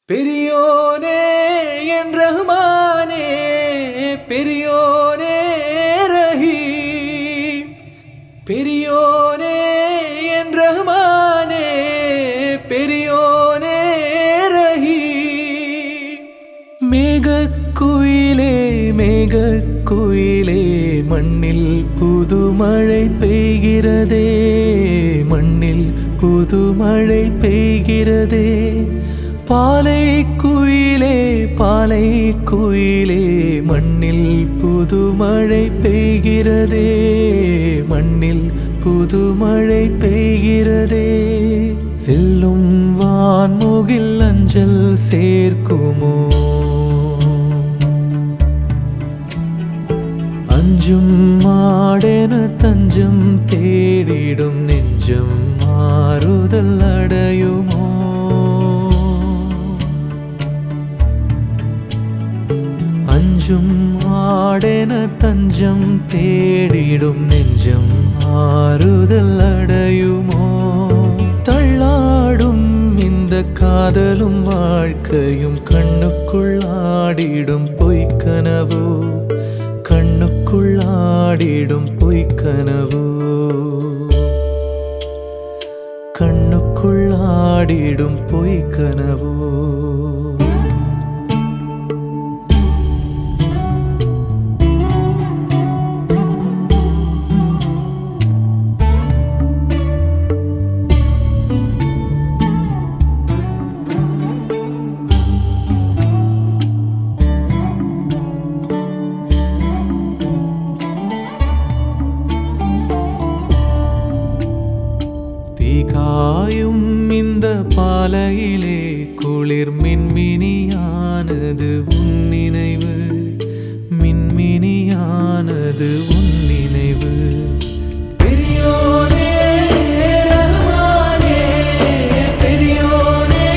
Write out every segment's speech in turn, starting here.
பெரியோனே என் ரஹ்மானே, பெரியோனே ரஹீம். பெரியோனே என் ரஹ்மானே, பெரியோனே ரஹீம். மேகக்குயிலே மேகக்குயிலே, மண்ணில் புதுமழை பெய்கிறதே, மண்ணில் புதுமழை பெய்கிறதே. பாலை குயிலே பாலை குயிலே, மண்ணில் புதுமழை பெய்கிறதே, மண்ணில் புதுமழை பெய்கிறதே. செல்லும் வான்முகில் அஞ்சல் சேர்க்குமோ, அஞ்சும் மாடென தஞ்சம் தேடிடும் நெஞ்சம் மாறுதல் அடையுமோ. அஞ்சும் ஆடென தஞ்சம் தேடிடும் நெஞ்சம் ஆறுதல் அடையுமோ. தள்ளாடும் இந்த காதலும் வாழ்க்கையும் கண்ணுக்குள் ஆடிடும் பொய்க்கனவோ, கண்ணுக்குள் ஆடிடும் பொய்க்கனவோ, கண்ணுக்குள் ஆடிடும் பொய்க்கனவோ. காயும் இந்த பாலையிலே குளிர் மின்மினியானது உன் நினைவு, மின்மினியானது உன் நினைவு. பெரியோனே ரஹ்மானே, பெரியோனே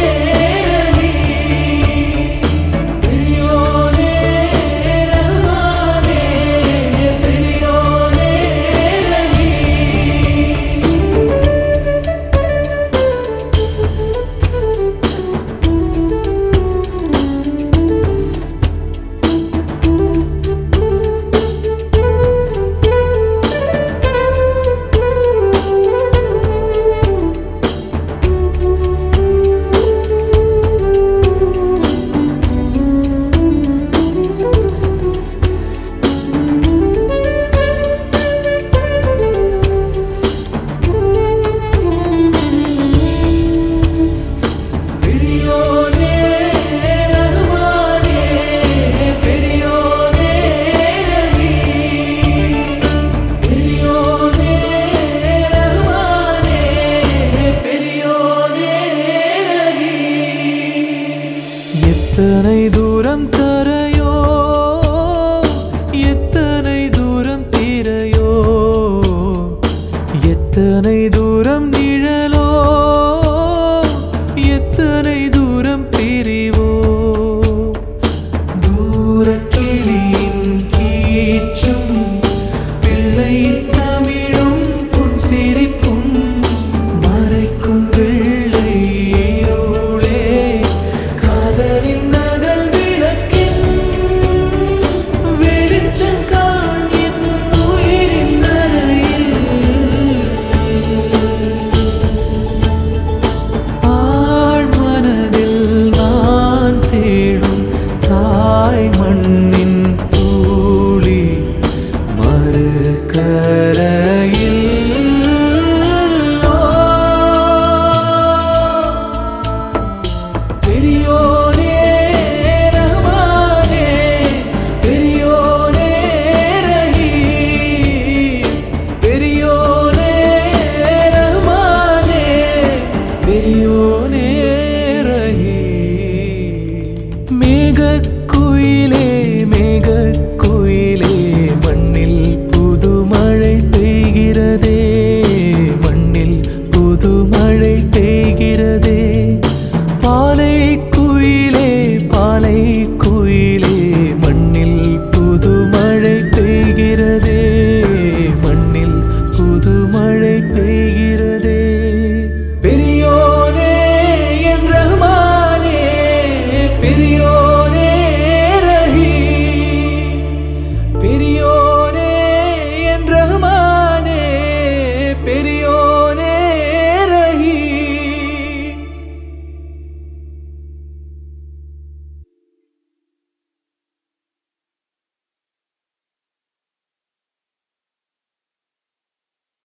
ரஹீம். பெரியோனே ரஹ்மானே, பெரியோனே எத்தனை தூரம் தரையோ, எத்தனை தூரம் தீரையோ, எத்தனை தூரம் நிழலோ, எத்தனை தூரம் பிரிவோ. தூரக்கிளியின் கீச்சும் பிள்ளை தமிழும் புன் சிரிப்பும் மறைக்கும் வெள்ளை இருளே. காதலின் நகல் விளக்கின் வெளிச்சம் காண்கின் உயிரின் நரையில். ஆழ்மனதில் நான் தேடும் தாய் மண்ணின் தூளி மறுகரையில். பெரியோனே ரஹ்மானே, பெரியோனே ரஹீம். பெரியோனே ரஹ்மானே, பெரியோனே ரஹீம். மேக